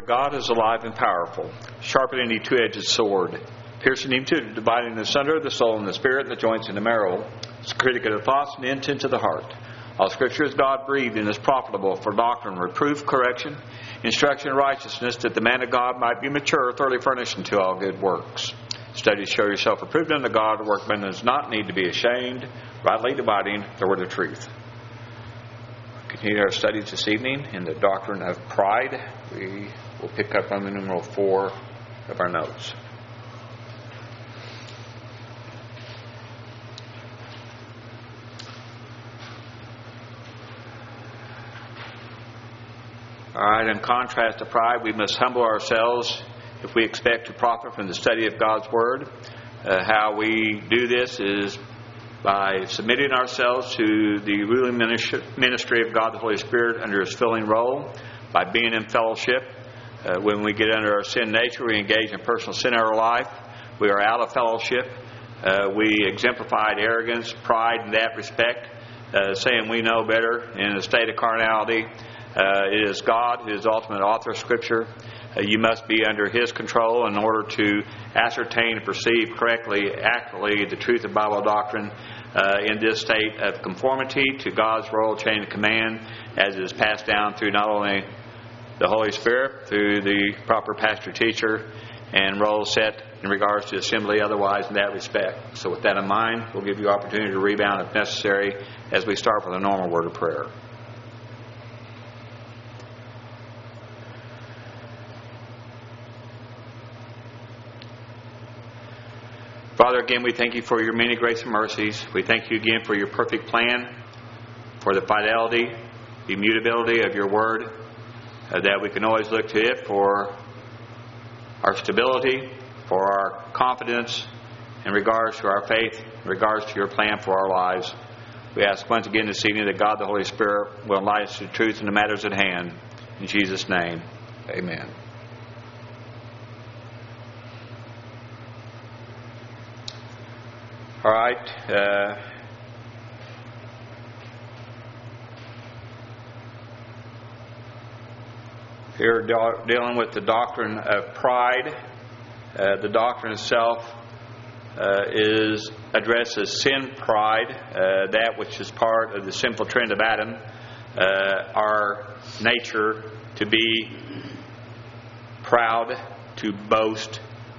of God is alive and powerful, sharper than any two-edged sword, piercing even to dividing asunder the soul and the spirit, the joints and the marrow. It's a critic of the thoughts and the intents of the heart. All Scripture is God-breathed and is profitable for doctrine, reproof, correction, instruction in righteousness, that the man of God might be mature, thoroughly furnished unto all good works. Study to show yourself approved unto God, a workman does not need to be ashamed, rightly dividing the word of truth. Continue our studies this evening in the doctrine of pride. We will pick up on the numeral 4 of our notes. All right, in contrast to pride, we must humble ourselves if we expect to profit from the study of God's Word. How we do this is by submitting ourselves to the ruling ministry of God the Holy Spirit under His filling role, by being in fellowship. When we get under our sin nature, we engage in personal sin in our life. We are out of fellowship. We exemplified arrogance, pride in that respect, saying we know better in a state of carnality. It is God who is the ultimate author of Scripture. You must be under His control in order to ascertain and perceive correctly, accurately, the truth of Bible doctrine in this state of conformity to God's royal chain of command, as it is passed down through not only the Holy Spirit, through the proper pastor teacher, and roles set in regards to assembly otherwise in that respect. So with that in mind, we'll give you opportunity to rebound if necessary as we start with a normal word of prayer. Father, again, we thank you for your many grace and mercies. We thank you again for your perfect plan, for the fidelity, the immutability of your word, that we can always look to it for our stability, for our confidence in regards to our faith, in regards to your plan for our lives. We ask once again this evening that God the Holy Spirit will enlighten us to the truth in the matters at hand. In Jesus' name, amen. All right. Here dealing with the doctrine of pride. The doctrine itself is addressed as sin pride, that which is part of the sinful trend of Adam, our nature to be proud, to boast,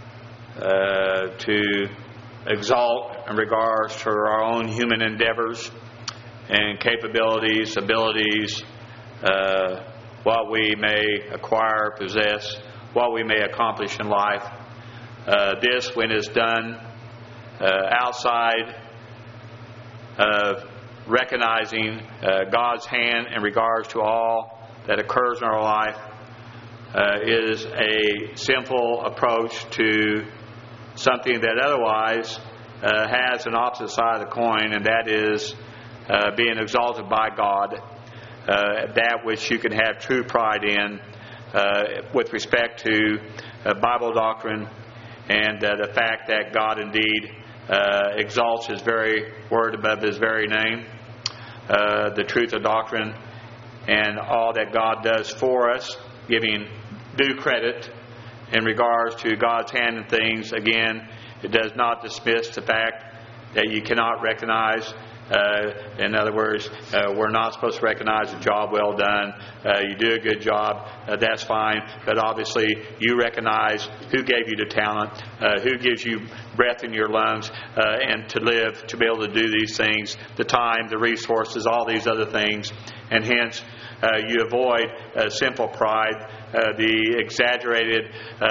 to exalt in regards to our own human endeavors and capabilities, abilities, what we may acquire, possess, what we may accomplish in life. This, when it's done outside of recognizing God's hand in regards to all that occurs in our life, is a sinful approach to something that otherwise has an opposite side of the coin, and that is being exalted by God, that which you can have true pride in with respect to Bible doctrine, and the fact that God indeed exalts His very word above His very name, the truth of doctrine, and all that God does for us, giving due credit in regards to God's hand in things. Again, it does not dismiss the fact that you cannot recognize. In other words, we're not supposed to recognize a job well done. You do a good job, that's fine. But obviously, you recognize who gave you the talent, who gives you breath in your lungs, and to live, to be able to do these things, the time, the resources, all these other things. And hence, you avoid sinful pride, the exaggerated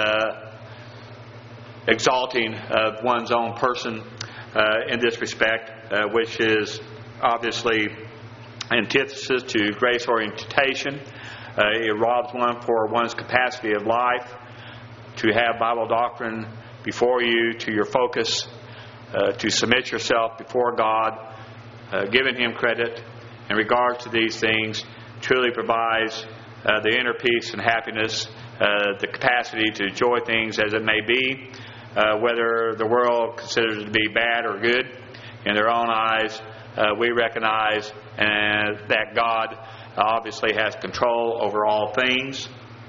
exalting of one's own person in this respect, which is obviously antithesis to grace orientation. It robs one for one's capacity of life to have Bible doctrine before you, to your focus, to submit yourself before God, giving Him credit in regards to these things, truly provides the inner peace and happiness, the capacity to enjoy things as it may be, whether the world considers it to be bad or good. In their own eyes, we recognize that God obviously has control over all things.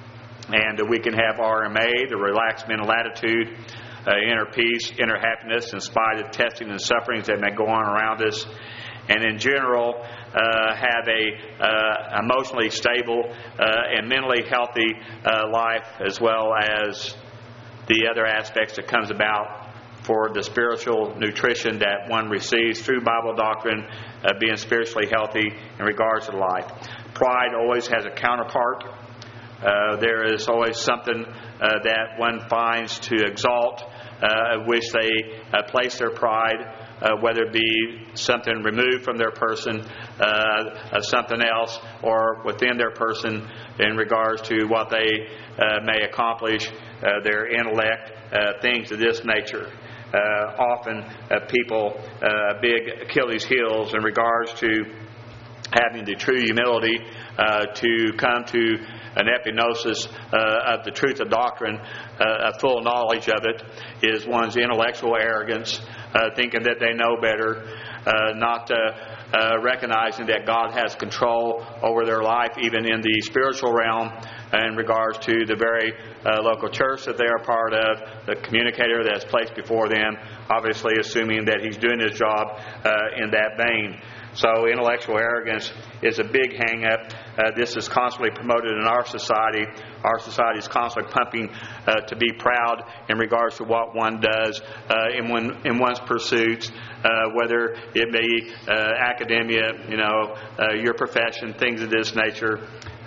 And we can have RMA, the relaxed mental attitude, inner peace, inner happiness in spite of testing and sufferings that may go on around us. And in general, have a emotionally stable and mentally healthy life, as well as the other aspects that comes about for the spiritual nutrition that one receives through Bible doctrine, being spiritually healthy in regards to life. Pride always has a counterpart. There is always something that one finds to exalt, which they place their pride, whether it be something removed from their person, something else, or within their person in regards to what they may accomplish, their intellect, things of this nature. Often people, big Achilles' heels in regards to having the true humility to come to an epignosis of the truth of doctrine, a full knowledge of it, is one's intellectual arrogance, thinking that they know better, not recognizing that God has control over their life, even in the spiritual realm, in regards to the very local church that they are part of, the communicator that's placed before them, obviously assuming that he's doing his job in that vein. So intellectual arrogance is a big hang-up. This is constantly promoted in our society. Our society is constantly pumping to be proud in regards to what one does in one's pursuits, whether it be academia, your profession, things of this nature.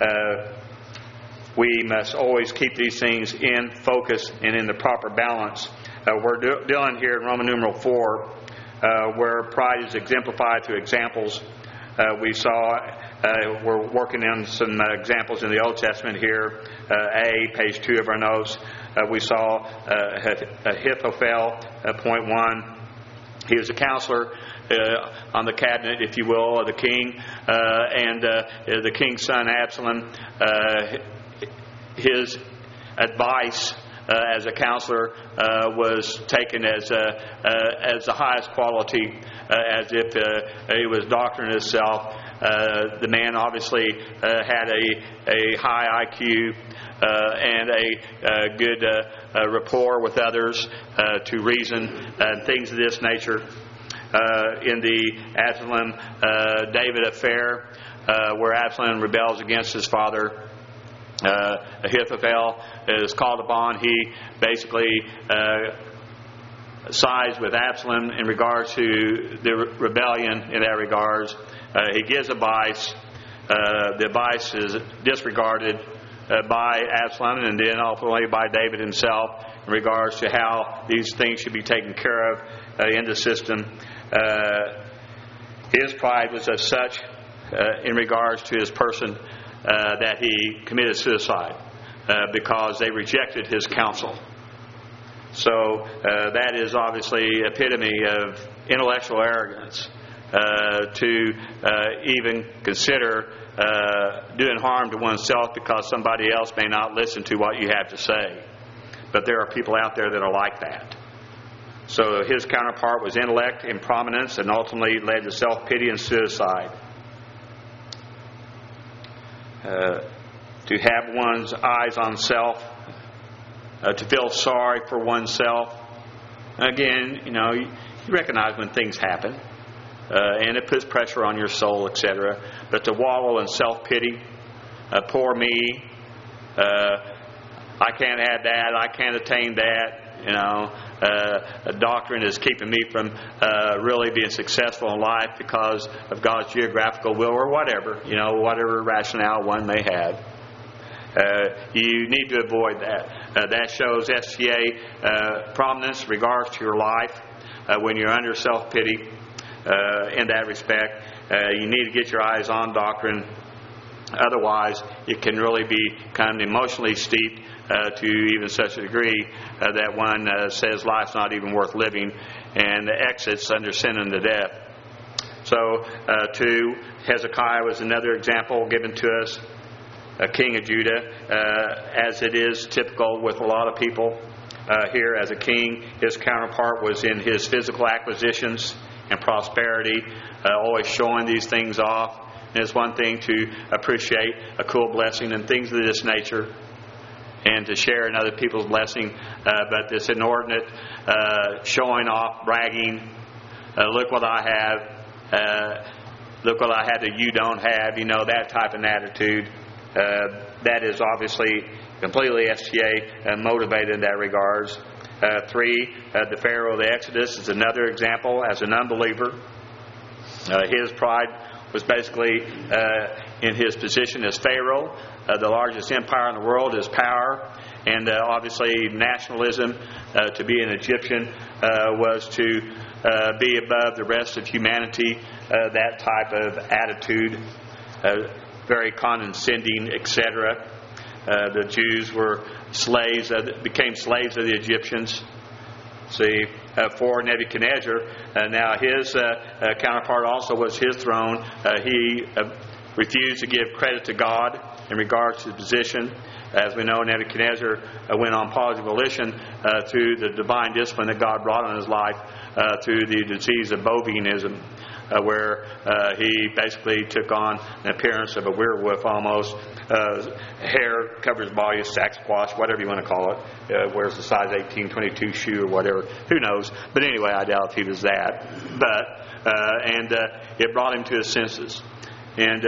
We must always keep these things in focus and in the proper balance. We're dealing here in Roman numeral 4, where pride is exemplified through examples. We saw, we're working on some examples in the Old Testament here. Page 2 of our notes. We saw Ahithophel, point 1. He was a counselor on the cabinet, if you will, of the king, and the king's son Absalom. His advice as a counselor was taken as the highest quality, as if it was doctrine itself. The man obviously had a high IQ and a good rapport with others to reason and things of this nature. In the Absalom-David affair, where Absalom rebels against his father, Ahithophel is called upon. He basically sides with Absalom in regards to the rebellion in that regards. He gives advice. The advice is disregarded by Absalom and then ultimately by David himself in regards to how these things should be taken care of in the system. His pride was as such in regards to his person that he committed suicide because they rejected his counsel. So that is obviously epitome of intellectual arrogance, to even consider doing harm to oneself because somebody else may not listen to what you have to say. But there are people out there that are like that. So his counterpart was intellect and prominence, and ultimately led to self-pity and suicide. To have one's eyes on self, to feel sorry for oneself. Again, you recognize when things happen, and it puts pressure on your soul, etc. But to wallow in self-pity, poor me, I can't have that, I can't attain that, doctrine is keeping me from really being successful in life because of God's geographical will or whatever, whatever rationale one may have. You need to avoid that. That shows STA prominence in regards to your life when you're under self-pity. In that respect, you need to get your eyes on doctrine. Otherwise, it can really become emotionally steeped to even such a degree that one says life's not even worth living and exits under sin unto death. So, too, Hezekiah was another example given to us, a king of Judah, as it is typical with a lot of people here as a king. His counterpart was in his physical acquisitions and prosperity, always showing these things off. And it's one thing to appreciate a cool blessing and things of this nature. and to share in other people's blessing, but this inordinate showing off, bragging, look what I have, look what I have that you don't have, that type of attitude. That is obviously completely STA motivated in that regards. 3, the Pharaoh of the Exodus is another example as an unbeliever. His pride was basically in his position as Pharaoh. The largest empire in the world is power, and obviously nationalism. To be an Egyptian was to be above the rest of humanity. That type of attitude, very condescending, etc. The Jews were slaves, became slaves of the Egyptians. See, for Nebuchadnezzar, now his counterpart also was his throne. He refused to give credit to God in regards to his position. As we know, Nebuchadnezzar went on positive volition through the divine discipline that God brought on his life through the disease of bovianism, where he basically took on an appearance of a werewolf almost. Hair covers his body, Sasquatch, whatever you want to call it. Wears a size 18, 22 shoe or whatever. Who knows? But anyway, I doubt if he was that. And it brought him to his senses. And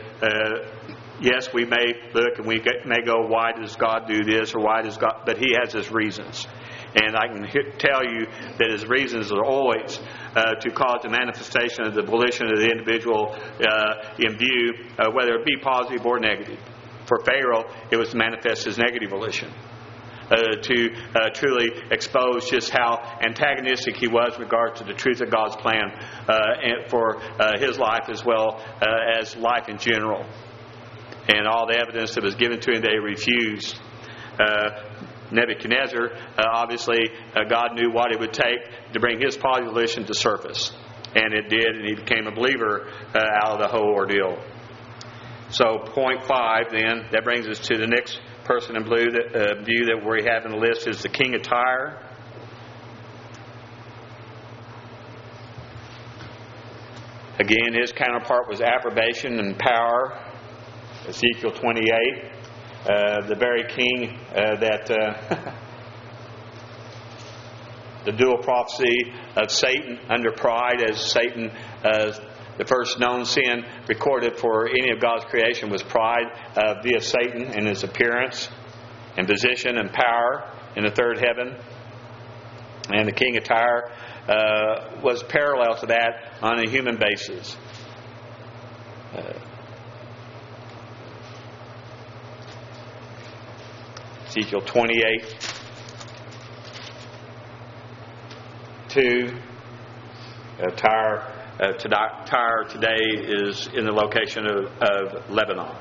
yes, we may look and we may go, why does God do this, or why does God? But He has His reasons. And I can tell you that His reasons are always to cause the manifestation of the volition of the individual in view, whether it be positive or negative. For Pharaoh, it was to manifest his negative volition. To truly expose just how antagonistic he was in regard to the truth of God's plan for his life as well as life in general. And all the evidence that was given to him, they refused. Nebuchadnezzar, obviously, God knew what it would take to bring his positive volition to surface. And it did, and he became a believer out of the whole ordeal. So, point 5, then, that brings us to the next person in blue view that we have in the list is the king of Tyre. Again, his counterpart was approbation and power. Ezekiel 28. The very king that the dual prophecy of Satan under pride, as Satan, the first known sin recorded for any of God's creation was pride via Satan in his appearance and position and power in the third heaven. And the king of Tyre was parallel to that on a human basis. Ezekiel 28, 2. Tyre today is in the location of Lebanon.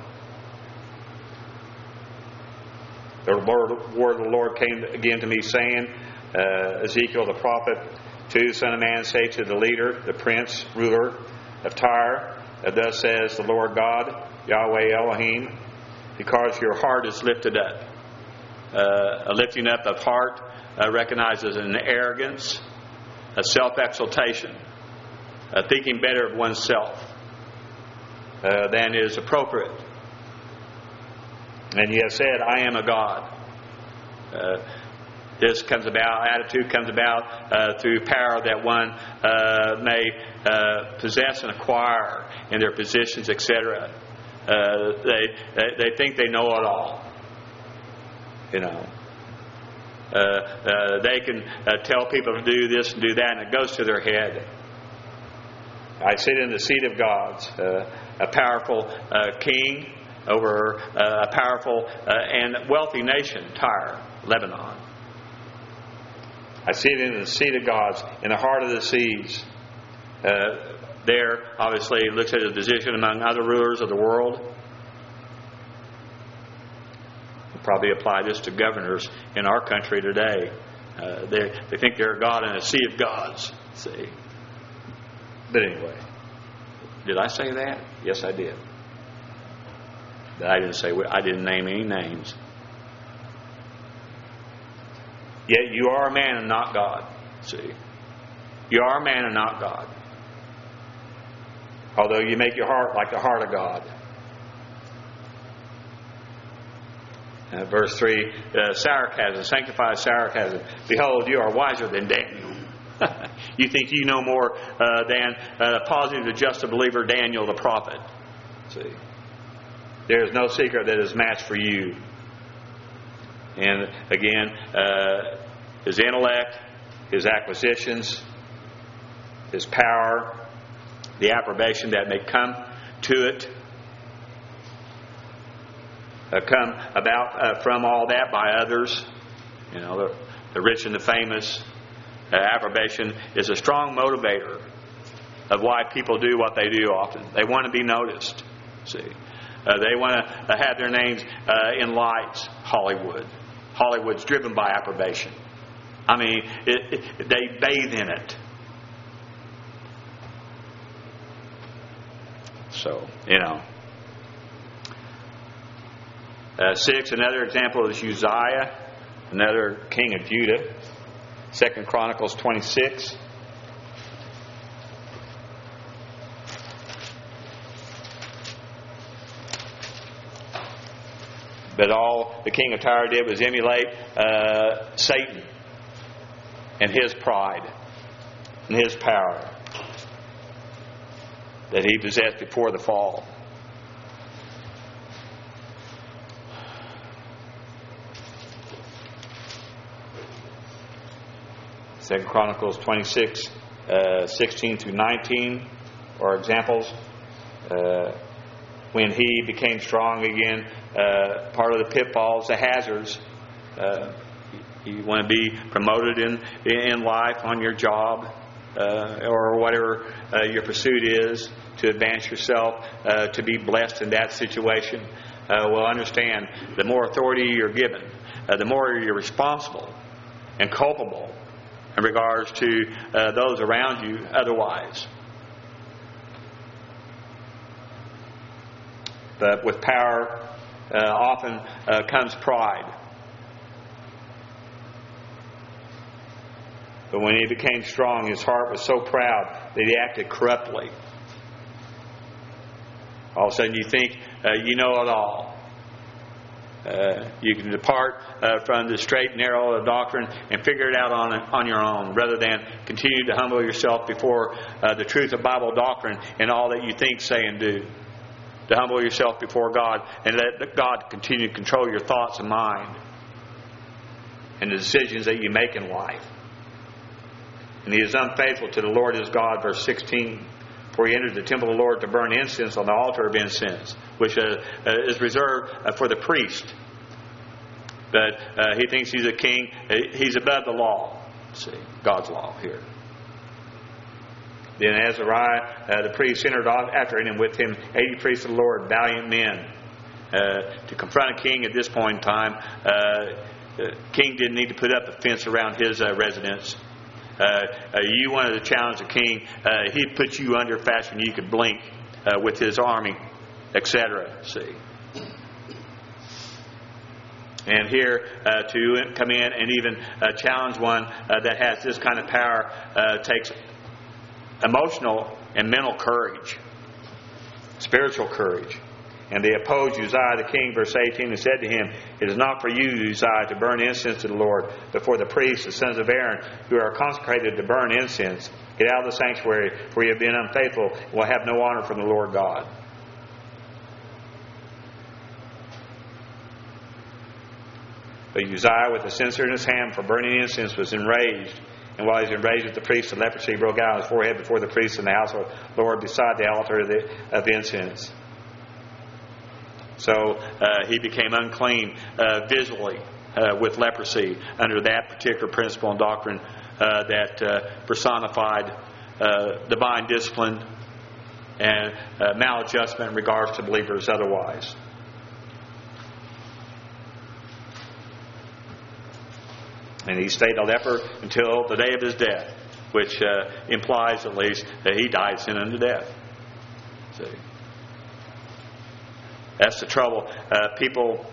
The word of the Lord came again to me, saying, Ezekiel the prophet, 2, Son of man, say to the leader, the prince, ruler of Tyre, thus says the Lord God, Yahweh Elohim, because your heart is lifted up. A lifting up of heart recognizes an arrogance, a self-exaltation, thinking better of oneself than is appropriate. And you have said, I am a God. This comes about, attitude comes about through power that one may possess and acquire in their positions, etc. They think they know it all. You know, they can tell people to do this and do that, and it goes to their head. I sit in the seat of gods, a powerful king over a powerful and wealthy nation, Tyre, Lebanon. I sit in the seat of gods, in the heart of the seas. There, obviously, looks at his position among other rulers of the world. Probably apply this to governors in our country today. They think they're a God in a sea of gods. See, but anyway, did I say that? Yes, I did. But I didn't say. I didn't name any names. Yet you are a man and not God. See, you are a man and not God. Although you make your heart like the heart of God. Verse 3, sarcasm, sanctified sarcasm. Behold, you are wiser than Daniel. You think you know more than positive to just a believer Daniel the prophet. See, there is no secret that is matched for you. And again, his intellect, his acquisitions, his power, the approbation that may come to it, come about from all that by others. You know, the rich and the famous. Approbation is a strong motivator of why people do what they do often. They want to be noticed. See, they want to have their names in lights. Hollywood's driven by approbation. I mean, they bathe in it. So, you know. 6, another example is Uzziah, another king of Judah. 2 Chronicles 26. But all the king of Tyre did was emulate Satan and his pride and his power that he possessed before the fall. Second Chronicles 26, 16 through 19 are examples. When he became strong again, part of the pitfalls, the hazards. You want to be promoted in life, on your job, or whatever your pursuit is, to advance yourself, to be blessed in that situation. Well, understand, the more authority you're given, the more you're responsible and culpable in regards to those around you otherwise. But with power often comes pride. But when he became strong, his heart was so proud that he acted corruptly. All of a sudden you think you know it all. You can depart from the straight and narrow of doctrine and figure it out on your own, rather than continue to humble yourself before the truth of Bible doctrine and all that you think, say, and do. To humble yourself before God and let God continue to control your thoughts and mind and the decisions that you make in life. And he is unfaithful to the Lord his God, verse 16. For he entered the temple of the Lord to burn incense on the altar of incense, which is reserved for the priest. But he thinks he's a king. He's above the law. See, God's law here. Then Azariah, the priest, entered after him, and with him 80 priests of the Lord, valiant men. To confront a king at this point in time, the king didn't need to put up a fence around his residence. You wanted to challenge the king, he'd put you under faster than you could blink with his army, etc. See. And here to come in and even challenge one that has this kind of power takes emotional and mental courage, spiritual courage. And they opposed Uzziah the king, verse 18, and said to him, It is not for you, Uzziah, to burn incense to the Lord, but for the priests, the sons of Aaron, who are consecrated to burn incense. Get out of the sanctuary, for you have been unfaithful, and will have no honor from the Lord God. But Uzziah, with a censer in his hand for burning incense, was enraged. And while he was enraged with the priest, the leprosy broke out on his forehead before the priest in the house of the Lord beside the altar of incense. So he became unclean visually with leprosy under that particular principle and doctrine that personified divine discipline and maladjustment in regards to believers otherwise. And he stayed a leper until the day of his death, which implies at least that he died sin unto death. See? That's the trouble. People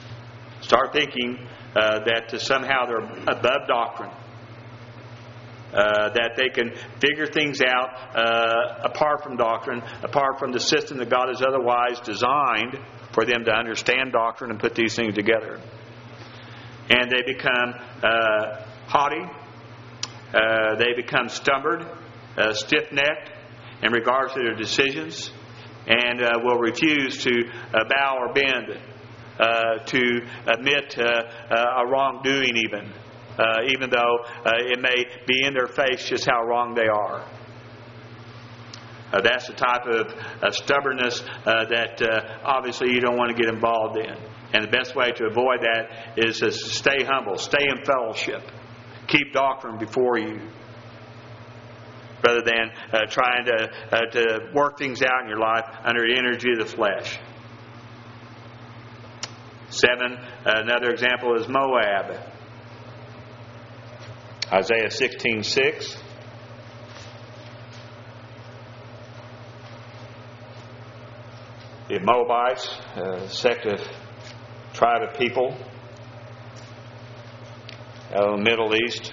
start thinking that somehow they're above doctrine. that they can figure things out apart from doctrine, apart from the system that God has otherwise designed for them to understand doctrine and put these things together. And they become haughty. They become stubborn, stiff-necked in regards to their decisions, and will refuse to bow or bend, to admit a wrongdoing even though it may be in their face just how wrong they are. That's the type of stubbornness that obviously you don't want to get involved in. And the best way to avoid that is to stay humble, stay in fellowship, keep doctrine before you, rather than trying to work things out in your life under the energy of the flesh. 7, another example is Moab. Isaiah 16:6. The Moabites, a sect of tribe of people of the Middle East.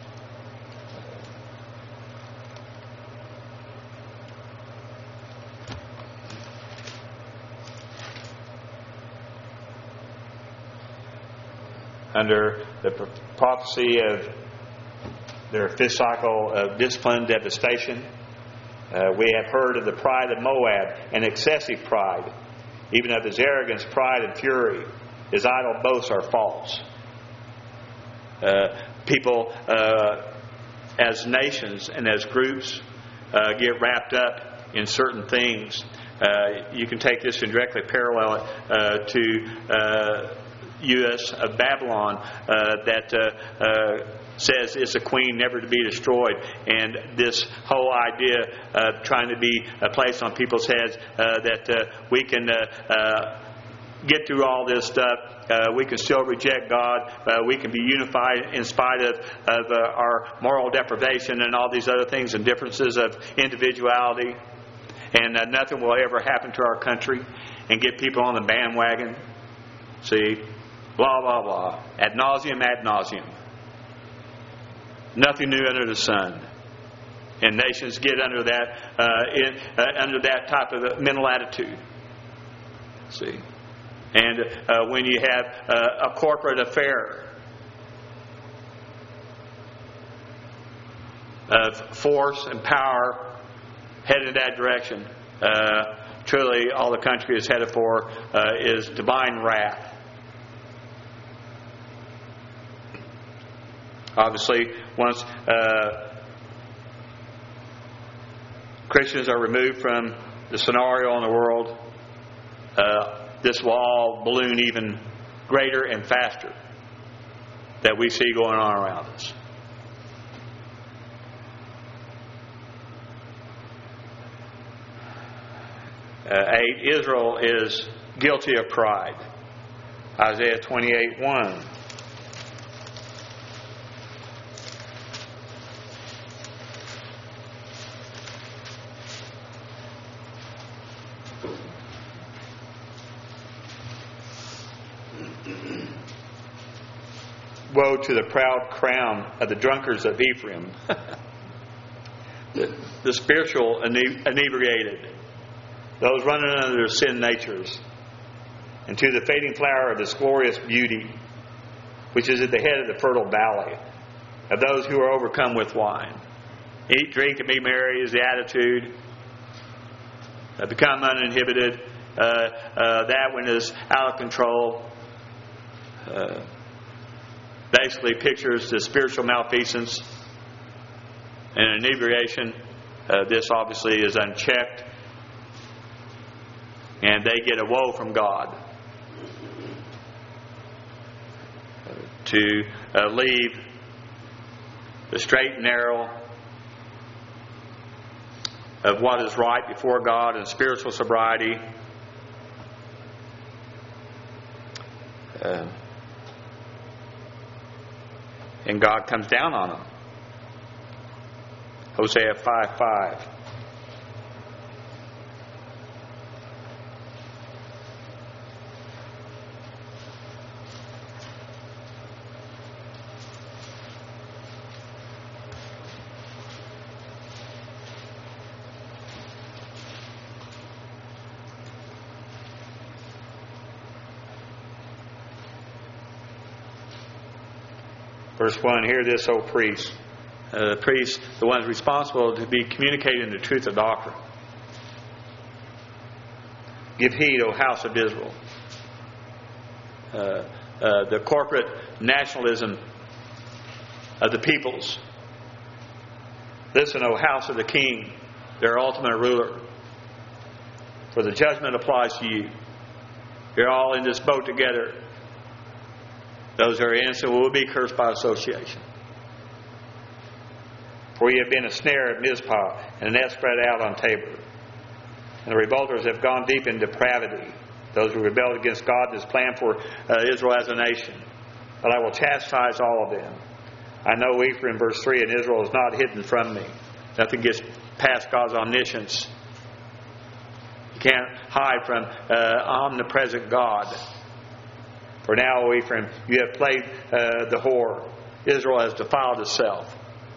Under the prophecy of their fifth cycle of discipline, devastation, we have heard of the pride of Moab, an excessive pride, even of his arrogance, pride, and fury. His idle boasts are false. People, as nations and as groups, get wrapped up in certain things. You can take this and directly parallel it to U.S. of Babylon that says it's a queen never to be destroyed, and this whole idea of trying to be placed on people's heads that we can get through all this stuff, we can still reject God, we can be unified in spite of our moral deprivation and all these other things and differences of individuality, and nothing will ever happen to our country, and get people on the bandwagon. See, blah blah blah, ad nauseum, ad nauseum. Nothing new under the sun, and nations get under that under that type of mental attitude. See, and when you have a corporate affair of force and power headed in that direction, truly all the country is headed for is divine wrath. Obviously, once Christians are removed from the scenario in the world, this will all balloon even greater and faster that we see going on around us. Israel is guilty of pride. Isaiah 28:1. Woe to the proud crown of the drunkards of Ephraim, the spiritual inebriated, those running under their sin natures, and to the fading flower of this glorious beauty, which is at the head of the fertile valley, of those who are overcome with wine. Eat, drink, and be merry is the attitude. Become uninhibited. That one is out of control. Basically pictures the spiritual malfeasance and inebriation. This obviously is unchecked, and they get a woe from God to leave the straight and narrow of what is right before God and spiritual sobriety. And God comes down on them. Hosea 5:5. Verse 1, hear this, O priest. The priests, the ones responsible to be communicating the truth of doctrine. Give heed, O house of Israel. The corporate nationalism of the peoples. Listen, O house of the king, their ultimate ruler. For the judgment applies to you. You're all in this boat together. Those who are innocent will be cursed by association. For ye have been a snare at Mizpah, and a net spread out on Tabor. And the revolters have gone deep in depravity. Those who rebelled against God and His plan for Israel as a nation. But I will chastise all of them. I know Ephraim, verse 3, and Israel is not hidden from me. Nothing gets past God's omniscience. You can't hide from omnipresent God. For now, O Ephraim, you have played the whore. Israel has defiled itself.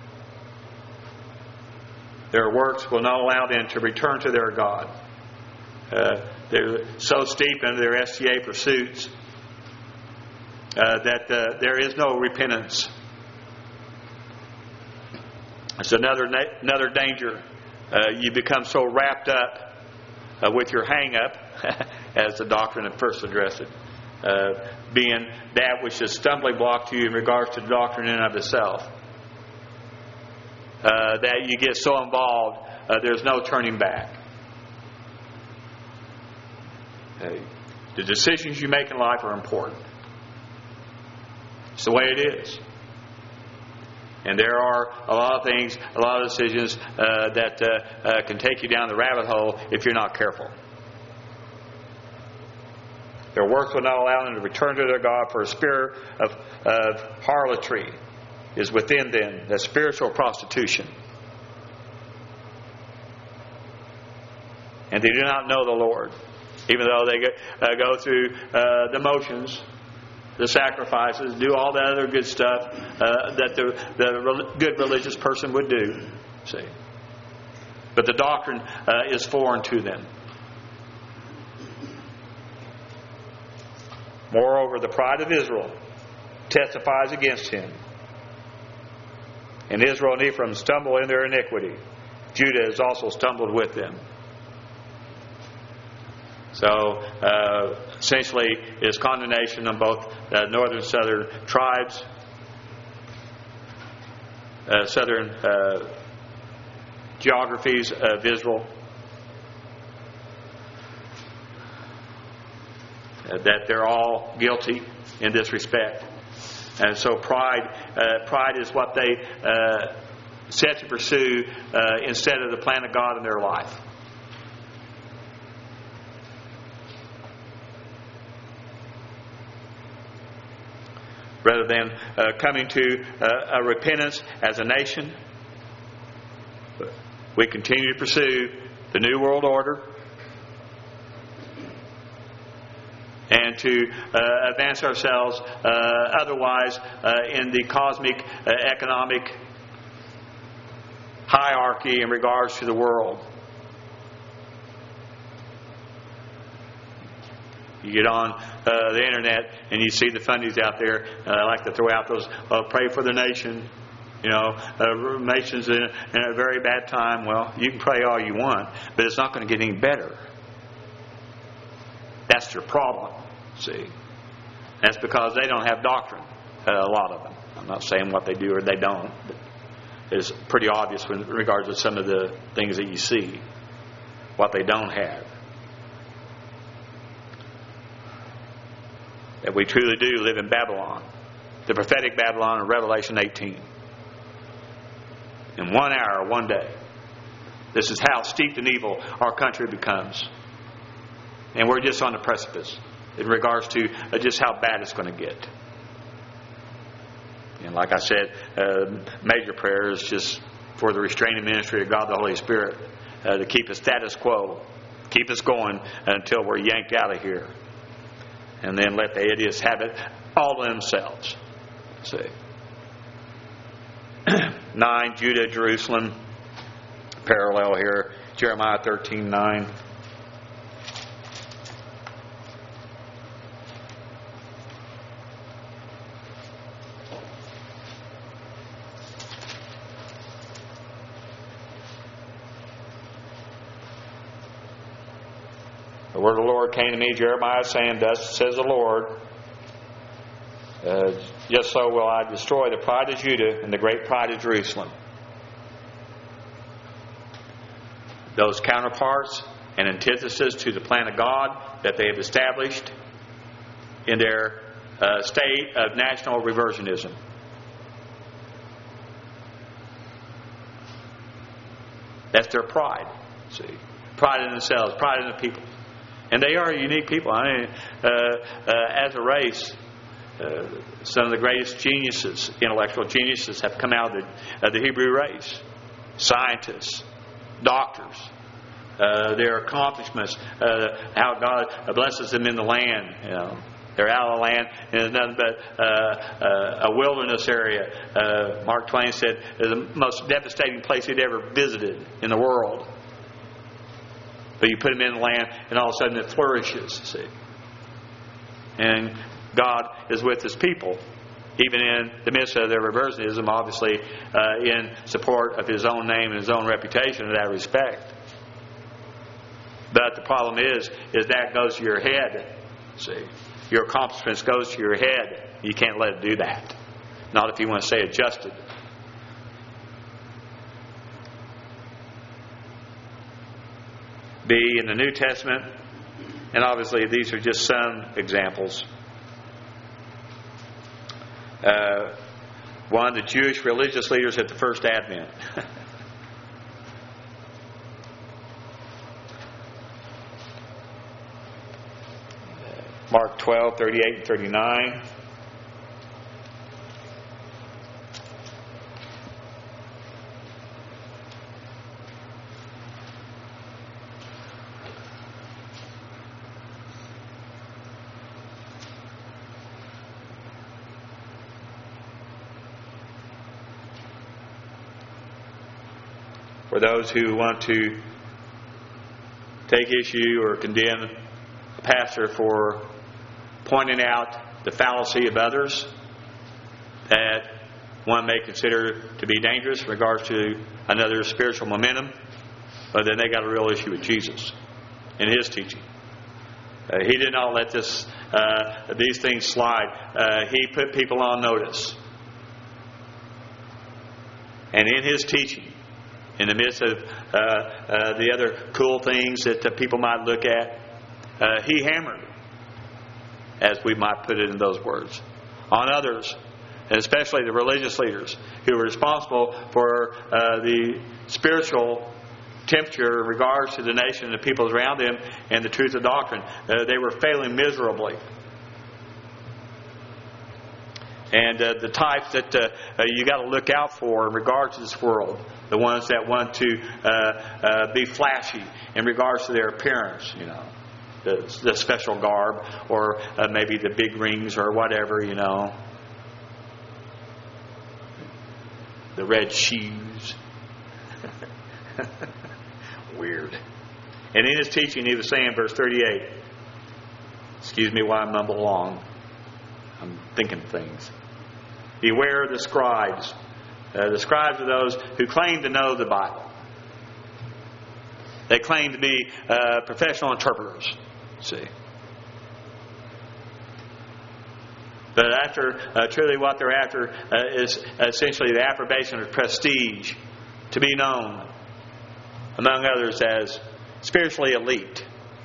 Their works will not allow them to return to their God. They're so steep in their STA pursuits that there is no repentance. It's another danger. You become so wrapped up with your hang-up, as the doctrine at first addressed it, being that which is stumbling block to you in regards to the doctrine in and of itself, that you get so involved, there's no turning back. The decisions you make in life are important. It's the way it is. And there are a lot of things, a lot of decisions that can take you down the rabbit hole if you're not careful. Their works will not allow them to return to their God, for a spirit of harlotry is within them, the spiritual prostitution. And they do not know the Lord, even though they go through the motions, the sacrifices, do all that other good stuff that the good religious person would do. See, but the doctrine is foreign to them. Moreover, the pride of Israel testifies against him. And Israel and Ephraim stumble in their iniquity. Judah has also stumbled with them. So, essentially, is condemnation on both northern and southern tribes, southern geographies of Israel. That they're all guilty in this respect. And so pride is what they set to pursue instead of the plan of God in their life. Rather than coming to a repentance as a nation, we continue to pursue the New World Order and to advance ourselves otherwise in the cosmic economic hierarchy in regards to the world. You get on the internet and you see the fundies out there. I like to throw out those, pray for the nation. You know, nation's in a very bad time. Well, you can pray all you want, but it's not going to get any better. That's their problem, see. That's because they don't have doctrine, a lot of them. I'm not saying what they do or they don't, but it's pretty obvious in regards to some of the things that you see, what they don't have. That we truly do live in Babylon, the prophetic Babylon in Revelation 18. In 1 hour, 1 day. This is how steeped in evil our country becomes. And we're just on the precipice in regards to just how bad it's going to get. And like I said, major prayer is just for the restraining ministry of God the Holy Spirit to keep us status quo, keep us going until we're yanked out of here. And then let the idiots have it all to themselves. See. 9, Judah, Jerusalem. Parallel here. Jeremiah 13:9. The word of the Lord came to me, Jeremiah, saying, Thus says the Lord, just so will I destroy the pride of Judah and the great pride of Jerusalem. Those counterparts and antithesis to the plan of God that they have established in their state of national reversionism. That's their pride. See, pride in themselves, pride in the people, and they are unique people. I mean, as a race, some of the greatest geniuses, intellectual geniuses, have come out of the Hebrew race. Scientists, doctors, their accomplishments, how God blesses them in the land. You know, they're out of the land, and it's nothing but a wilderness area. Mark Twain said it's the most devastating place he'd ever visited in the world. But you put them in the land, and all of a sudden it flourishes. See, and God is with His people, even in the midst of their reversionism, obviously in support of His own name and His own reputation in that respect. But the problem is that goes to your head. See, your accomplishments goes to your head. You can't let it do that. Not if you want to stay adjusted. B, in the New Testament, and obviously these are just some examples. One, the Jewish religious leaders at the first Advent. Mark 12, 38 and 39. For those who want to take issue or condemn a pastor for pointing out the fallacy of others that one may consider to be dangerous in regards to another spiritual momentum, but then they got a real issue with Jesus and His teaching. He did not let these things slide. He put people on notice. And in His teaching, in the midst of the other cool things that people might look at, He hammered, as we might put it in those words, on others, and especially the religious leaders who were responsible for the spiritual temperature in regards to the nation and the people around them and the truth of doctrine. They were failing miserably. And the types that you got to look out for in regards to this world, the ones that want to be flashy in regards to their appearance, you know, the special garb, or maybe the big rings or whatever, you know, the red shoes. Weird. And in his teaching, he was saying, verse 38, excuse me while I mumble along, I'm thinking things. Beware the scribes. The scribes are those who claim to know the Bible. They claim to be professional interpreters. See. But truly what they're after is essentially the approbation of prestige, to be known, among others, as spiritually elite.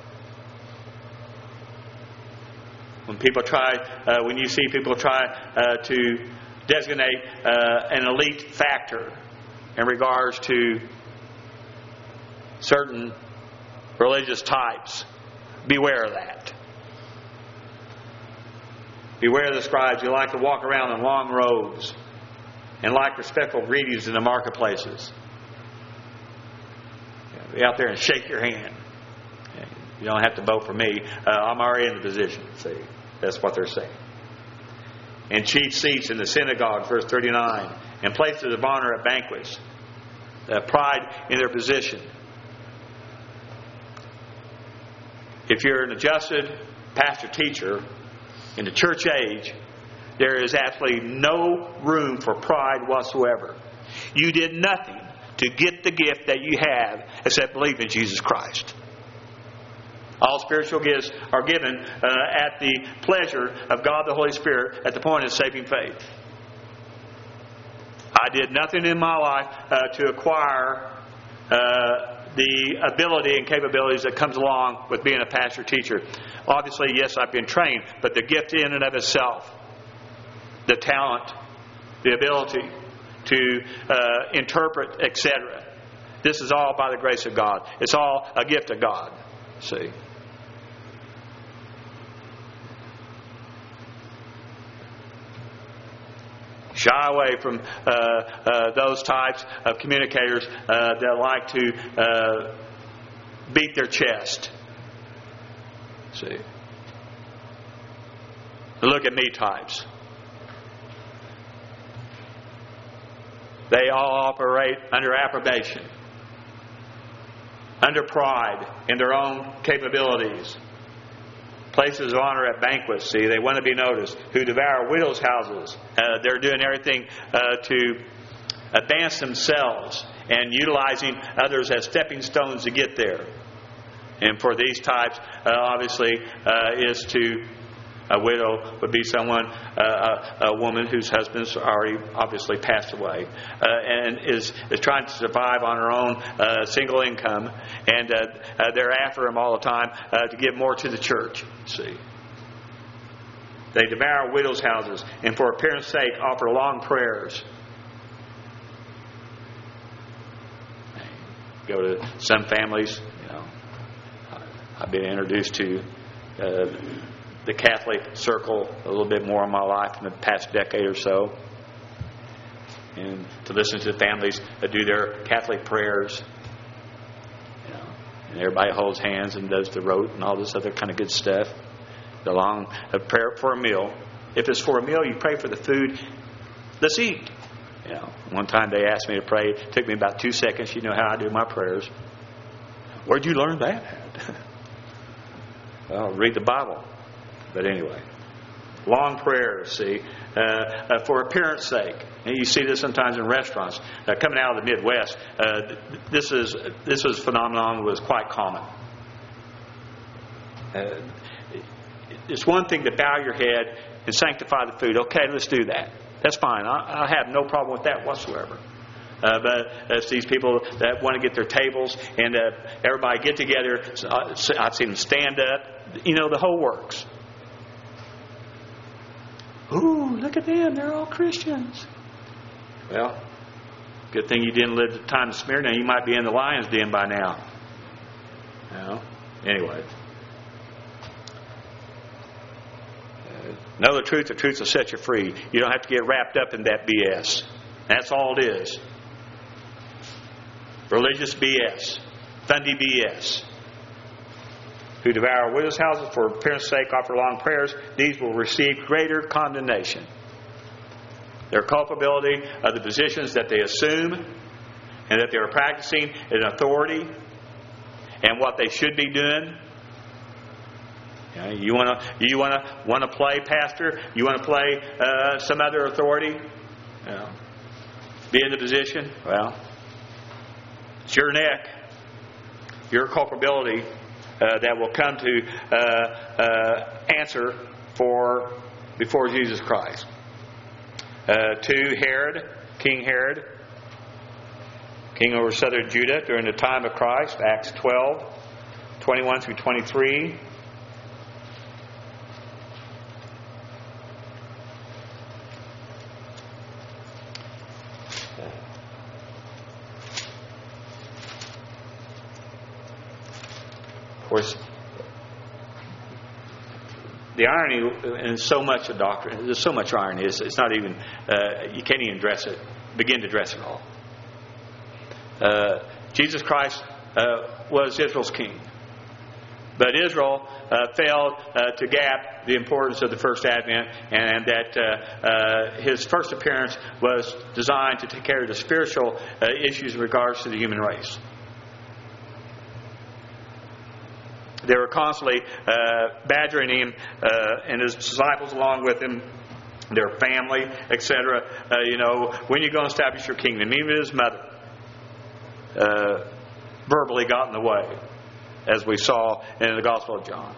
When you see people try to designate an elite factor in regards to certain religious types, beware of that. Beware of the scribes who like to walk around in long robes and like respectful greetings in the marketplaces. Be out there and shake your hand. You don't have to vote for me. I'm already in the position. See, that's what they're saying. And chief seats in the synagogue, verse 39, and places of honor at banquets. Pride in their position. If you're an adjusted pastor-teacher in the church age, there is absolutely no room for pride whatsoever. You did nothing to get the gift that you have except believe in Jesus Christ. All spiritual gifts are given at the pleasure of God the Holy Spirit at the point of saving faith. I did nothing in my life to acquire the ability and capabilities that comes along with being a pastor-teacher. Obviously, yes, I've been trained, but the gift in and of itself, the talent, the ability to interpret, etc. This is all by the grace of God. It's all a gift of God. See? Shy away from those types of communicators that like to beat their chest. See? Look at me types. They all operate under approbation, under pride in their own capabilities. Places of honor at banquets, see, they want to be noticed. Who devour widows' houses. They're doing everything to advance themselves and utilizing others as stepping stones to get there. And for these types, obviously, is to... A widow would be someone, a woman whose husband's already obviously passed away, and is trying to survive on her own single income, and they're after him all the time to give more to the church. See, they devour widows' houses, and for appearance' sake offer long prayers. Go to some families, I've been introduced to. The Catholic circle a little bit more in my life in the past decade or so, and to listen to the families that do their Catholic prayers, and everybody holds hands and does the rote and all this other kind of good stuff. The long prayer for a meal. If it's for a meal, you pray for the food. Let's eat. One time they asked me to pray. It took me about 2 seconds. You know how I do my prayers. Where'd you learn that? Well, read the Bible. But anyway, long prayers, see, for appearance sake. And you see this sometimes in restaurants. Coming out of the Midwest, this was phenomenon that was quite common. It's one thing to bow your head and sanctify the food. Okay, let's do that. That's fine. I have no problem with that whatsoever. But it's these people that want to get their tables and everybody get together. I've seen them stand up. The whole works. Ooh, look at them. They're all Christians. Well, good thing you didn't live the time of Smyrna. You might be in the lion's den by now. Anyway. Know the truth will set you free. You don't have to get wrapped up in that BS. That's all it is. Religious BS. Fundy BS. Who devour widows' houses for appearance' sake, offer long prayers, these will receive greater condemnation. Their culpability of the positions that they assume and that they are practicing in authority and what they should be doing. You want to play pastor? You want to play some other authority? Be in the position? Well, it's your neck, your culpability. That will come to answer for before Jesus Christ. To Herod, King Herod, king over southern Judah during the time of Christ, Acts 12, 21 through 23. Of course, the irony in so much of doctrine, there's so much irony, it's not even, you can't even begin to dress it all. Jesus Christ was Israel's king. But Israel failed to gap the importance of the first advent, and that his first appearance was designed to take care of the spiritual issues in regards to the human race. They were constantly badgering him and his disciples along with him, their family, etc. When are you going to establish your kingdom? Even his mother verbally got in the way. as we saw in the Gospel of John.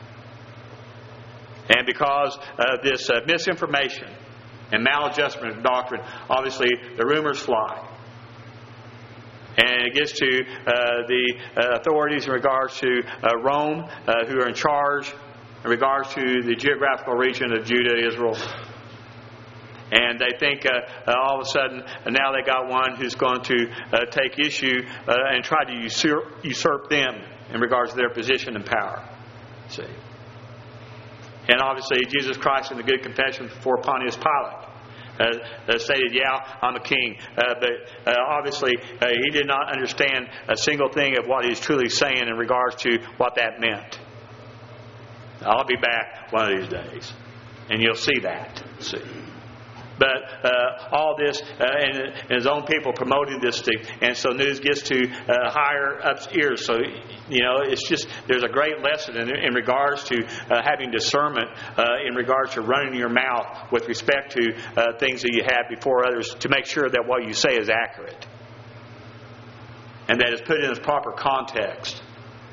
And because of this misinformation and maladjustment of doctrine, obviously the rumors fly. And it gets to the authorities in regards to Rome, who are in charge in regards to the geographical region of Judah, Israel. And they think all of a sudden now they got one who's going to take issue and try to usurp them in regards to their position and power. See? And obviously Jesus Christ in the good confession before Pontius Pilate stated, yeah, I'm a king. But obviously he did not understand a single thing of what he's truly saying in regards to what that meant. I'll be back one of these days. And you'll see that. See. But all this, and his own people promoting this thing, and so news gets to higher up's ears. So, it's just, there's a great lesson in regards to having discernment, in regards to running your mouth with respect to things that you have before others, to make sure that what you say is accurate and that it's put in its proper context.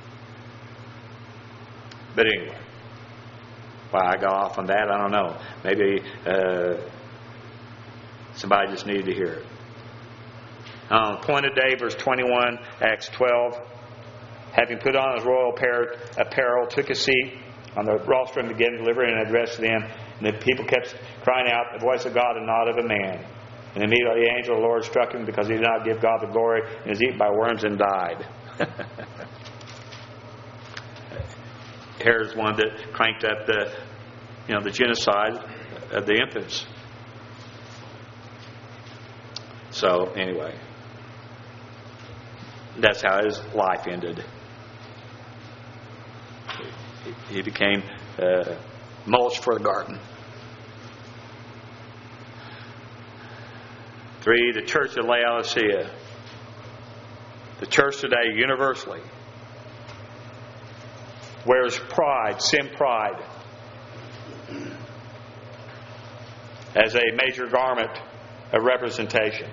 But anyway, why I got off on that, I don't know. Maybe somebody just needed to hear it. On the appointed day, verse 21, Acts 12, having put on his royal apparel, took a seat on the rostrum, began delivering an address to them. And the people kept crying out, the voice of God and not of a man. And immediately the angel of the Lord struck him because he did not give God the glory, and was eaten by worms and died. Here's one that cranked up the genocide of the infants. So anyway, that's how his life ended. He became mulch for the garden. 3, the church of Laodicea. The church today universally wears pride, sin pride, as a major garment of representation.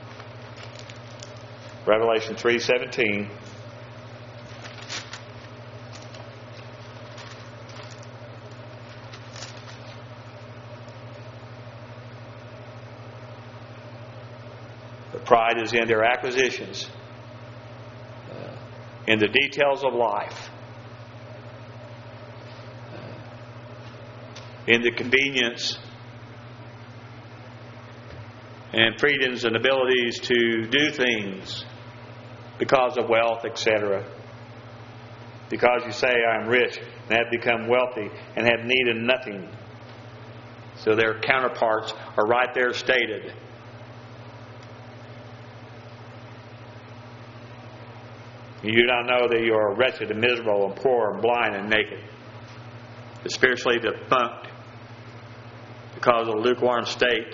Revelation 3:17. The pride is in their acquisitions, in the details of life, in the convenience and freedoms and abilities to do things because of wealth, etc. Because you say, I'm rich and have become wealthy and have need of nothing. So their counterparts are right there stated. You do not know that you are wretched and miserable and poor and blind and naked. But spiritually defunct because of a lukewarm state.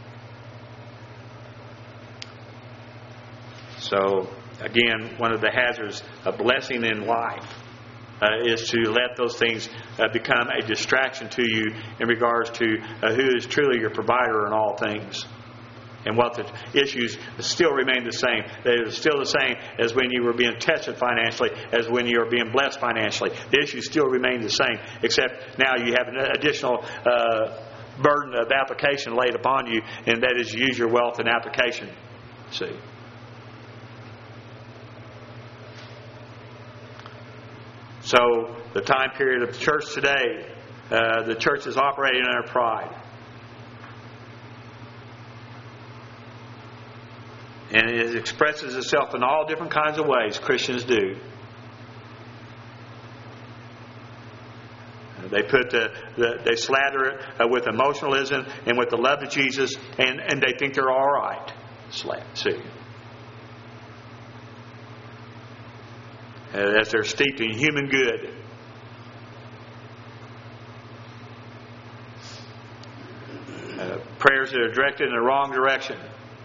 So, again, one of the hazards of blessing in life is to let those things become a distraction to you in regards to who is truly your provider in all things. And what the issues still remain the same. They are still the same as when you were being tested financially, as when you were being blessed financially. The issues still remain the same, except now you have an additional burden of application laid upon you, and that is use your wealth in application. See? So, the time period of the church today, the church is operating under pride. And it expresses itself in all different kinds of ways, Christians do. They slather it with emotionalism and with the love of Jesus, and they think they're all right. See? As they're steeped in human good. Prayers that are directed in the wrong direction.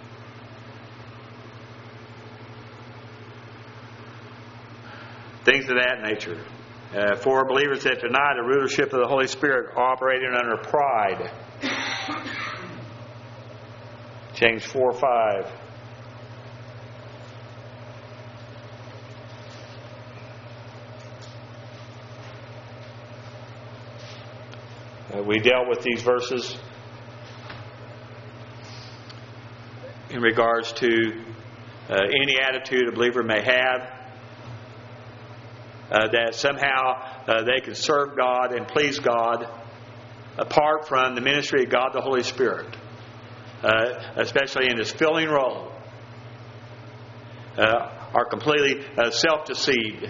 Things of that nature. For believers that deny the rulership of the Holy Spirit are operating under pride. James 4:5. We dealt with these verses in regards to any attitude a believer may have, that somehow they can serve God and please God apart from the ministry of God the Holy Spirit, especially in His filling role, are completely self-deceived.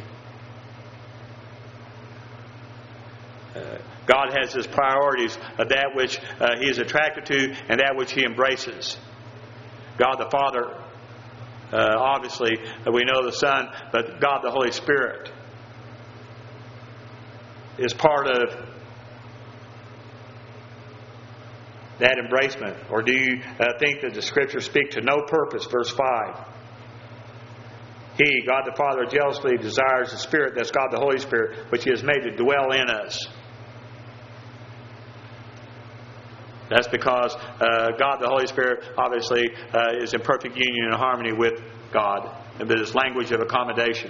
God has His priorities of that which He is attracted to and that which He embraces. God the Father, obviously, we know the Son, but God the Holy Spirit is part of that embracement. Or do you think that the Scriptures speak to no purpose? Verse 5. He, God the Father, jealously desires the Spirit, that's God the Holy Spirit, which He has made to dwell in us. That's because God the Holy Spirit obviously is in perfect union and harmony with God, and this language of accommodation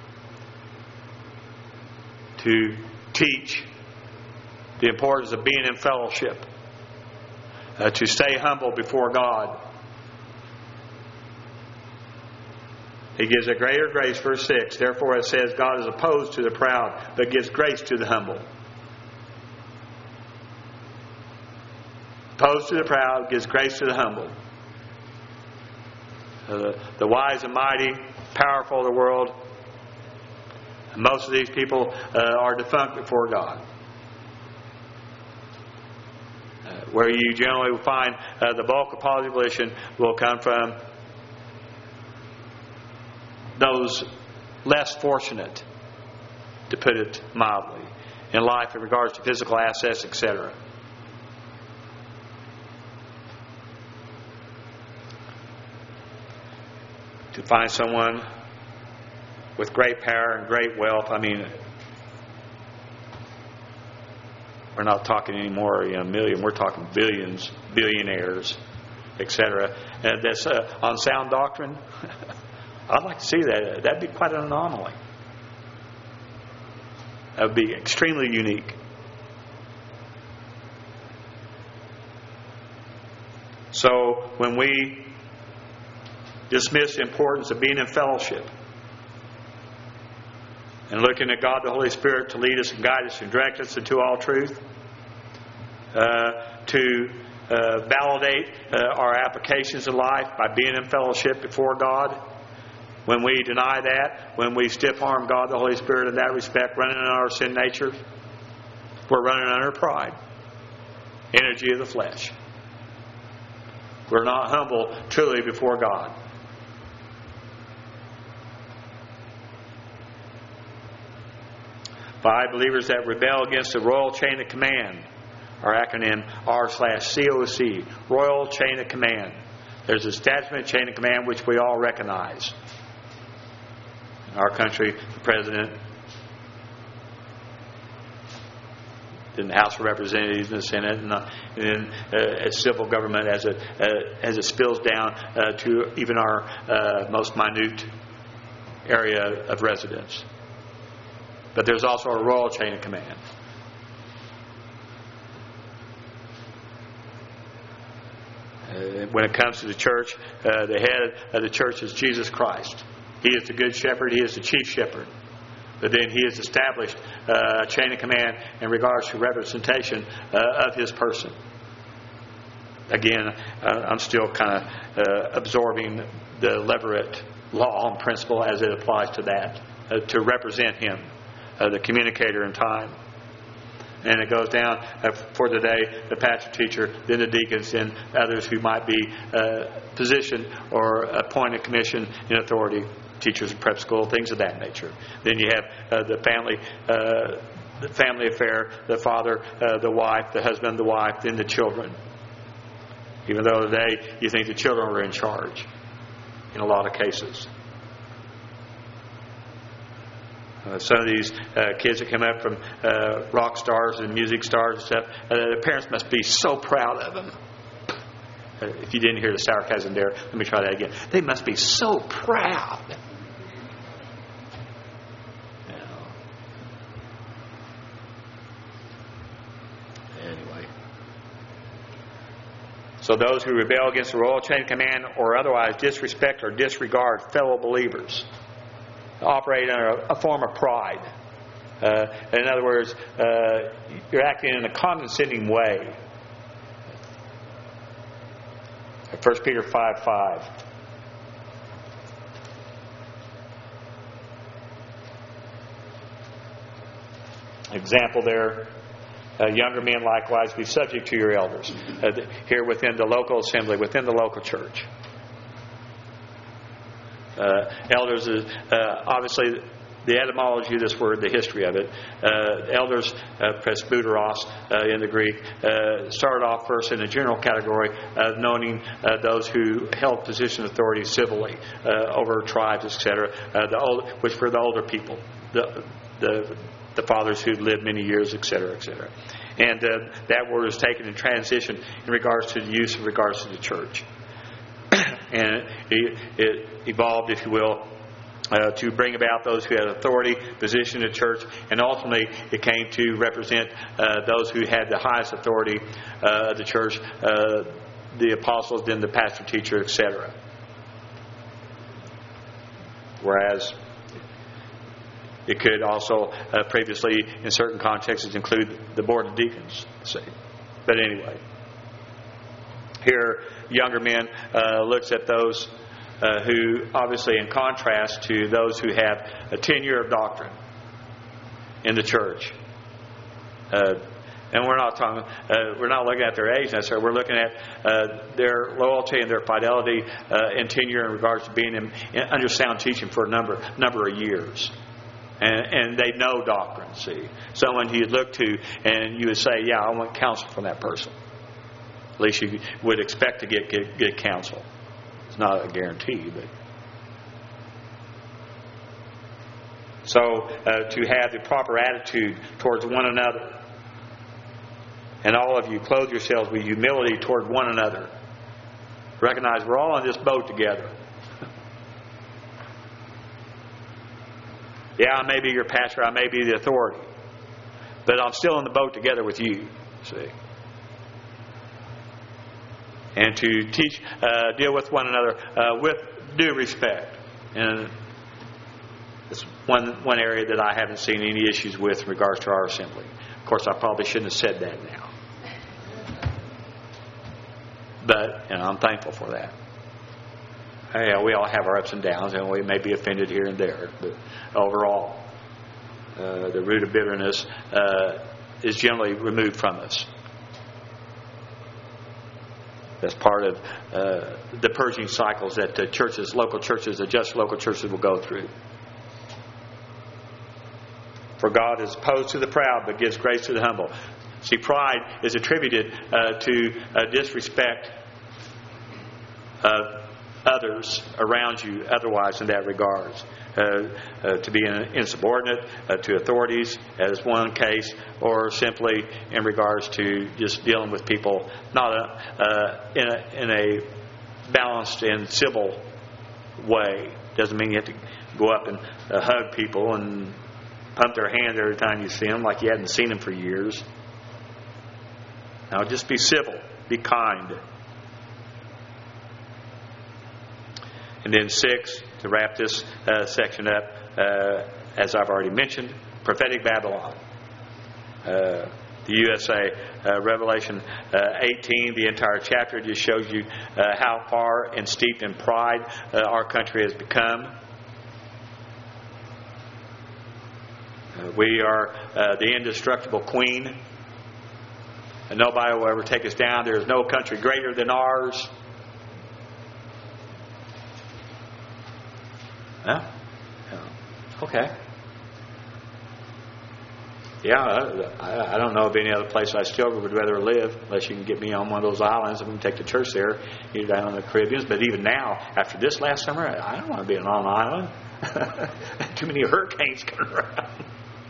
to teach the importance of being in fellowship, to stay humble before God. He gives a greater grace, verse 6. Therefore it says, God is opposed to the proud, but gives grace to the humble. Opposed to the proud, gives grace to the humble. The wise and mighty, powerful of the world, most of these people are defunct before God. Where you generally will find the bulk of population will come from those less fortunate, to put it mildly, in life in regards to physical assets, etc. To find someone with great power and great wealth, I mean, we're not talking anymore a million, we're talking billions, billionaires, etc. And that's on sound doctrine. I'd like to see that. That'd be quite an anomaly. That would be extremely unique. So when we dismiss the importance of being in fellowship and looking at God the Holy Spirit to lead us and guide us and direct us into all truth, to validate our applications in life by being in fellowship before God, when we deny that, when we stiff-arm God the Holy Spirit in that respect, running in our sin nature, we're running under pride, energy of the flesh. We're not humble truly before God. Five, believers that rebel against the royal chain of command. Our acronym R/COC, Royal Chain of Command. There's a establishment chain of command which we all recognize. In our country, the President, in the House of Representatives, and the Senate, and then civil government as it spills down to even our most minute area of residence. But there's also a royal chain of command. When it comes to the church, the head of the church is Jesus Christ. He is the good shepherd. He is the chief shepherd. But then He has established a chain of command in regards to representation of His person. Again, I'm still kind of absorbing the Leverett law and principle as it applies to that, to represent Him, the communicator in time. And it goes down for today, the pastor teacher, then the deacons, then others who might be positioned or appointed commission in authority, teachers in prep school, things of that nature. Then you have the family affair, the father, the wife, the husband, the wife, then the children. Even though today you think the children are in charge in a lot of cases. Some of these kids that come up from rock stars and music stars and stuff, their parents must be so proud of them. If you didn't hear the sarcasm there, let me try that again. They must be so proud. Anyway. So those who rebel against the royal chain of command or otherwise disrespect or disregard fellow believers operate under a form of pride. In other words, you're acting in a condescending way. 1 Peter 5:5. Example there. Younger men likewise be subject to your elders here within the local assembly, within the local church. Elders is obviously the etymology of this word, the history of it. Elders, presbyteros in the Greek, started off first in a general category of knowing those who held position of authority civilly over tribes, etc. Which were the older people, the fathers who'd lived many years, etc., etc. And that word is taken in transition in regards to the use in regards to the church. And it evolved, if you will, to bring about those who had authority, position in the church, and ultimately it came to represent those who had the highest authority of the church, the apostles, then the pastor, teacher, etc. Whereas it could also previously, in certain contexts, include the board of deacons. See, but anyway, here younger men looks at those who, obviously, in contrast to those who have a tenure of doctrine in the church. And we're not talking. We're not looking at their age necessarily. We're looking at their loyalty and their fidelity and tenure in regards to being under sound teaching for a number of years. And they know doctrine, see. Someone you'd look to and you would say, yeah, I want counsel from that person. At least you would expect to get good counsel. It's not a guarantee, but... So, to have the proper attitude towards one another. And all of you, clothe yourselves with humility toward one another. Recognize we're all in this boat together. Yeah, I may be your pastor, I may be the authority, but I'm still in the boat together with you, see. And to teach, deal with one another with due respect. And it's one area that I haven't seen any issues with in regards to our assembly. Of course, I probably shouldn't have said that now. But, I'm thankful for that. We all have our ups and downs, and we may be offended here and there. But overall, the root of bitterness is generally removed from us. That's part of the purging cycles that the churches, local churches, the just local churches will go through. For God is opposed to the proud, but gives grace to the humble. See, pride is attributed to disrespect of others around you otherwise in that regards. To be insubordinate to authorities as one case, or simply in regards to just dealing with people not in a balanced and civil way. Doesn't mean you have to go up and hug people and pump their hand every time you see them like you hadn't seen them for years. Now just be civil, be kind. And then 6, to wrap this section up, as I've already mentioned, prophetic Babylon. The USA, Revelation 18, the entire chapter just shows you how far and steeped in pride our country has become. We are the indestructible queen. And nobody will ever take us down. There is no country greater than ours. Yeah. Okay. Yeah, I don't know of any other place I still would rather live, unless you can get me on one of those islands and we can take the church there, either down in the Caribbean. But even now, after this last summer, I don't want to be on an island. Too many hurricanes coming around.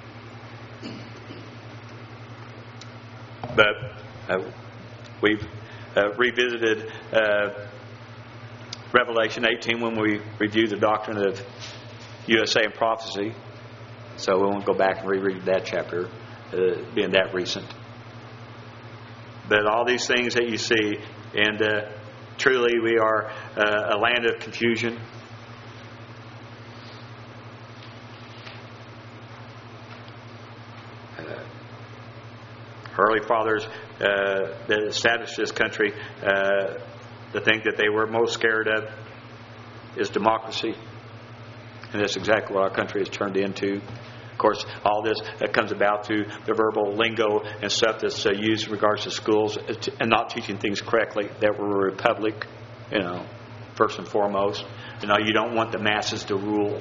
But we've revisited Revelation 18 when we reviewed the doctrine of USA and prophecy. So we won't go back and reread that chapter, being that recent. But all these things that you see And truly we are a land of confusion. Early fathers that established this country, the thing that they were most scared of is democracy. And that's exactly what our country has turned into. Of course, all this comes about through the verbal lingo and stuff that's used in regards to schools and not teaching things correctly, that we're a republic, first and foremost. You don't want the masses to rule.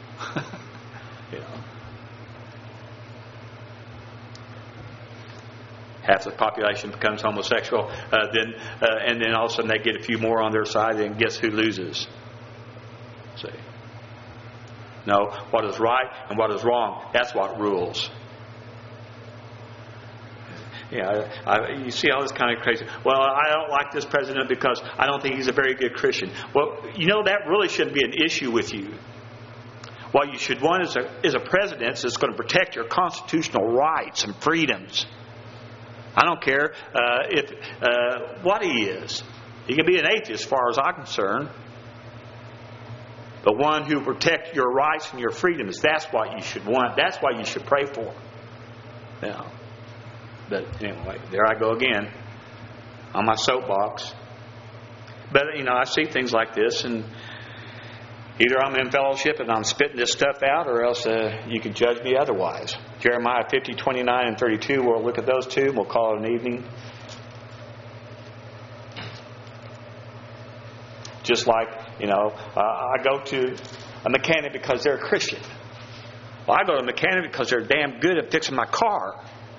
Half the population becomes homosexual, and then all of a sudden they get a few more on their side, and guess who loses? See? No, what is right and what is wrong, that's what rules. You see all this kind of crazy. Well, I don't like this president because I don't think he's a very good Christian. Well, that really shouldn't be an issue with you. What you should want is a president that's going to protect your constitutional rights and freedoms. I don't care what he is. He can be an atheist as far as I'm concerned. The one who protects your rights and your freedoms, that's what you should want. That's what you should pray for. But anyway, there I go again on my soapbox. But, I see things like this, and either I'm in fellowship and I'm spitting this stuff out, or else you can judge me otherwise. Jeremiah 50:29 and 32, we'll look at those two and we'll call it an evening. Just like, I go to a mechanic because they're a Christian. Well, I go to a mechanic because they're damn good at fixing my car.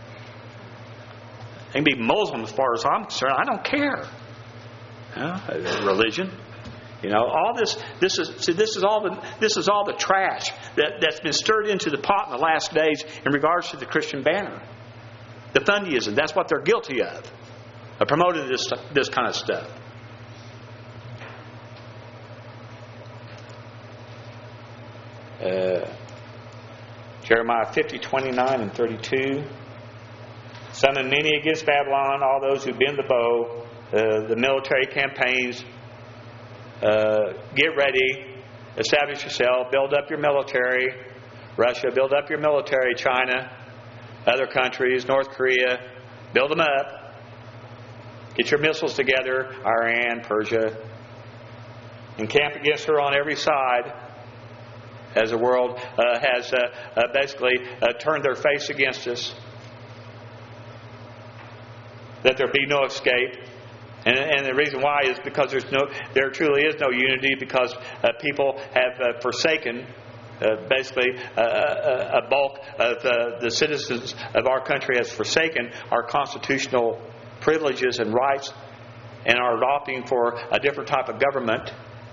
They can be Muslim as far as I'm concerned. I don't care. Religion. All this is all the trash that's been stirred into the pot in the last days in regards to the Christian banner. The Fundyism, that's what they're guilty of promoting this kind of stuff. Jeremiah 50:29 and 32. Summon many against Babylon, all those who bend the bow, the military campaigns. Get ready, establish yourself, build up your military. Russia, build up your military. China, other countries, North Korea, build them up. Get your missiles together. Iran, Persia. Encamp against her on every side, as the world has basically turned their face against us. That there be no escape. And the reason why is because there truly is no unity, because people have forsaken, basically a bulk of the citizens of our country has forsaken our constitutional privileges and rights and are opting for a different type of government.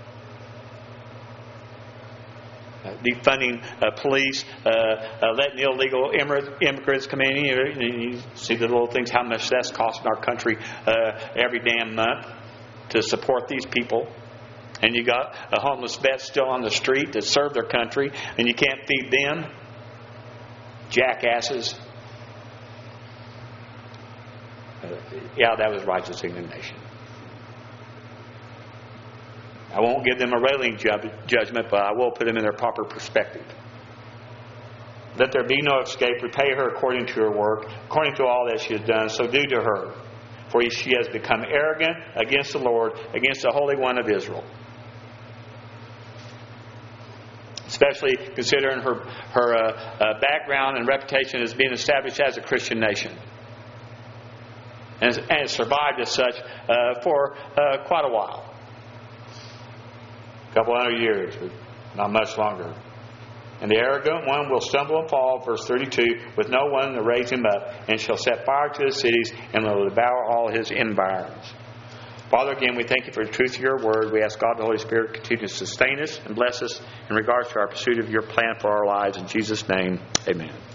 Defunding police, letting illegal immigrants come in. You see the little things, how much that's costing our country every damn month to support these people. And you got a homeless vet still on the street that serve their country, and you can't feed them. Jackasses. That was righteous indignation. I won't give them a railing judgment, but I will put them in their proper perspective. Let there be no escape. Repay her according to her work, according to all that she has done. So do to her. For she has become arrogant against the Lord, against the Holy One of Israel. Especially considering her background and reputation as being established as a Christian nation. And survived as such for quite a while. A couple hundred years, but not much longer. And the arrogant one will stumble and fall, verse 32, with no one to raise him up, and shall set fire to his cities, and will devour all his environs. Father, again, we thank you for the truth of your word. We ask God the Holy Spirit to continue to sustain us and bless us in regards to our pursuit of your plan for our lives. In Jesus' name, amen.